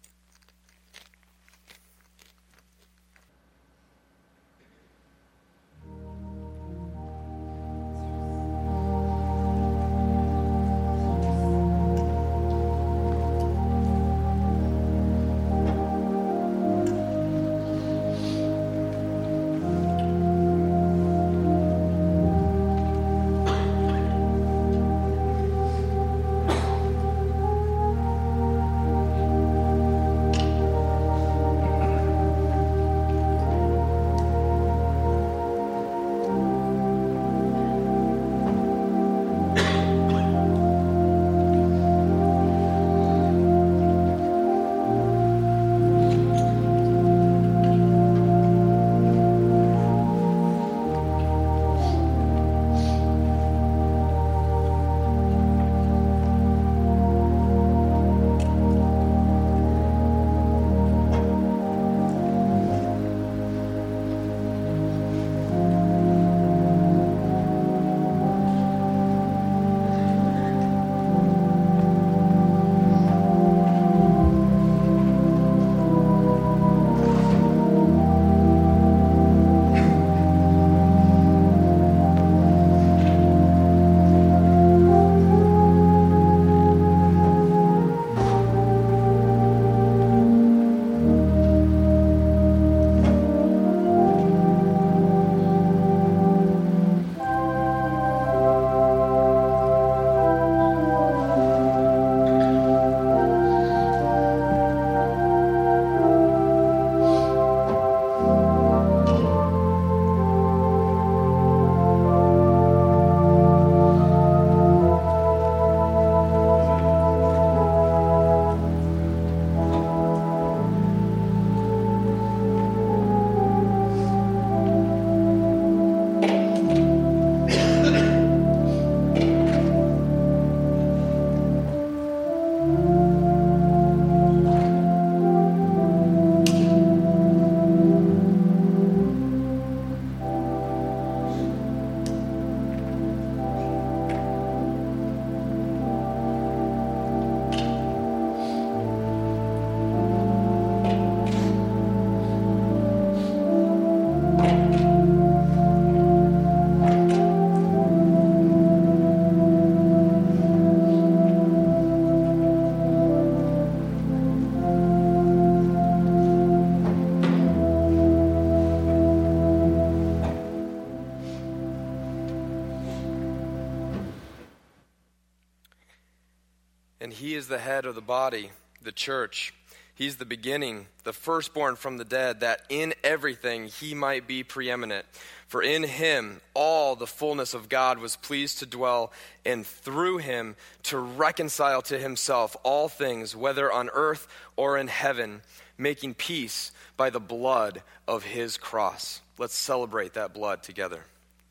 And he is the head of the body, the church. He's the beginning, the firstborn from the dead, that in everything he might be preeminent. For in him all the fullness of God was pleased to dwell, and through him to reconcile to himself all things, whether on earth or in heaven, making peace by the blood of his cross. Let's celebrate that blood together.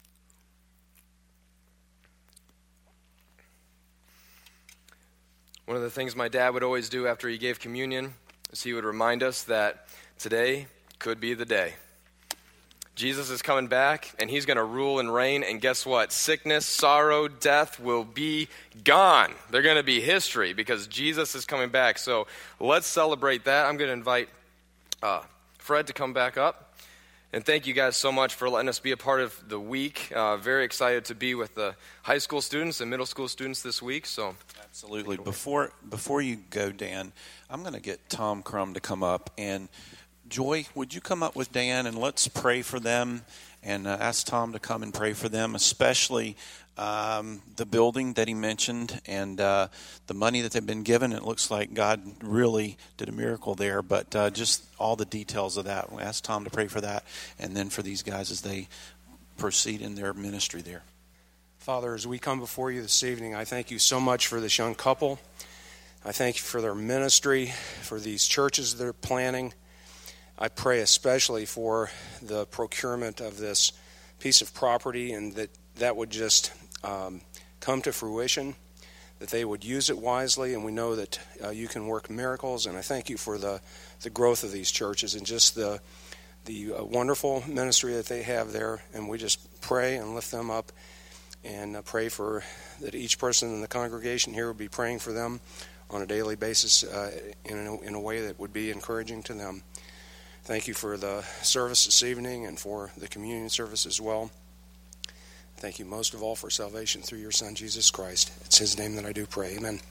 One of the things my dad would always do after he gave communion is he would remind us that today could be the day. Jesus is coming back, and he's going to rule and reign, and guess what? Sickness, sorrow, death will be gone. They're going to be history because Jesus is coming back. So let's celebrate that. I'm going to invite Fred to come back up. And thank you guys so much for letting us be a part of the week. Very excited to be with the high school students and middle school students this week. So absolutely. Before you go, Dan, I'm going to get Tom Crum to come up. And Joy, would you come up with Dan and let's pray for them and ask Tom to come and pray for them, especially the building that he mentioned and the money that they've been given. It looks like God really did a miracle there, but just all the details of that. We'll ask Tom to pray for that and then for these guys as they proceed in their ministry there. Father, as we come before you this evening, I thank you so much for this young couple. I thank you for their ministry, for these churches they're planning. I pray especially for the procurement of this piece of property and that would just come to fruition. that they would use it wisely, and we know that you can work miracles. And I thank you for the growth of these churches and just the wonderful ministry that they have there. And we just pray and lift them up and pray for that each person in the congregation here would be praying for them on a daily basis in a way that would be encouraging to them. Thank you for the service this evening and for the communion service as well. Thank you most of all for salvation through your Son, Jesus Christ. It's his name that I do pray. Amen.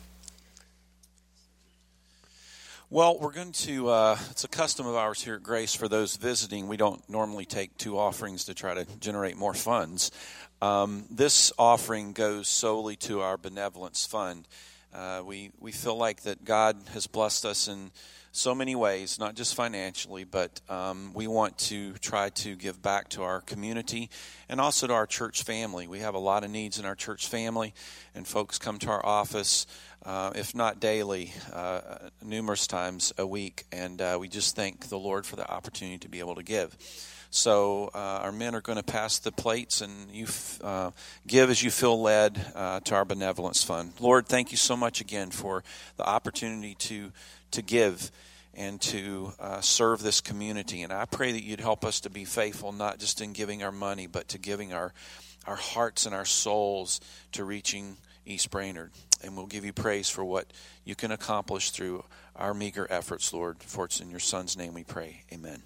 Well, we're going to, it's a custom of ours here at Grace for those visiting. We don't normally take two offerings to try to generate more funds. This offering goes solely to our benevolence fund. We feel like that God has blessed us in so many ways, not just financially, but we want to try to give back to our community and also to our church family. We have a lot of needs in our church family, and folks come to our office, if not daily, numerous times a week, and we just thank the Lord for the opportunity to be able to give. So our men are going to pass the plates, and you give as you feel led to our benevolence fund. Lord, thank you so much again for the opportunity to give and to serve this community. And I pray that you'd help us to be faithful, not just in giving our money, but to giving our hearts and our souls to reaching East Brainerd. And we'll give you praise for what you can accomplish through our meager efforts, Lord. For it's in your Son's name we pray. Amen.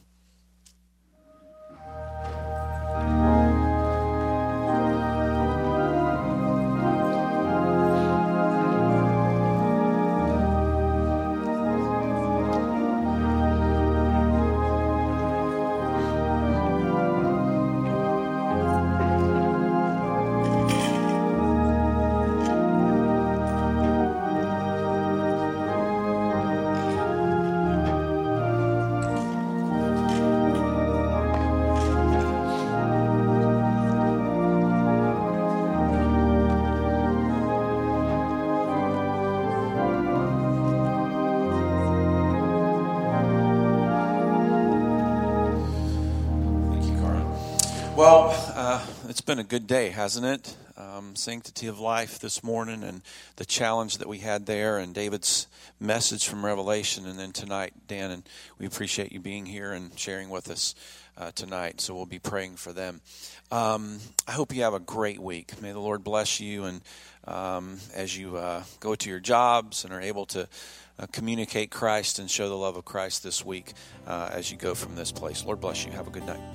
Well, it's been a good day, hasn't it? Sanctity of Life this morning and the challenge that we had there and David's message from Revelation. And then tonight, Dan, and we appreciate you being here and sharing with us tonight. So we'll be praying for them. I hope you have a great week. May the Lord bless you. And as you go to your jobs and are able to communicate Christ and show the love of Christ this week as you go from this place. Lord bless you. Have a good night.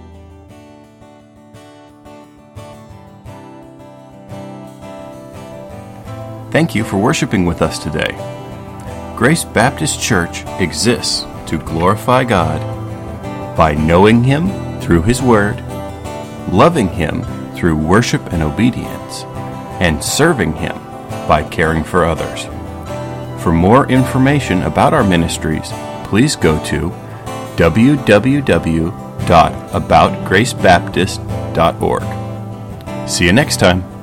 Thank you for worshiping with us today. Grace Baptist Church exists to glorify God by knowing Him through His Word, loving Him through worship and obedience, and serving Him by caring for others. For more information about our ministries, please go to www.aboutgracebaptist.org. See you next time.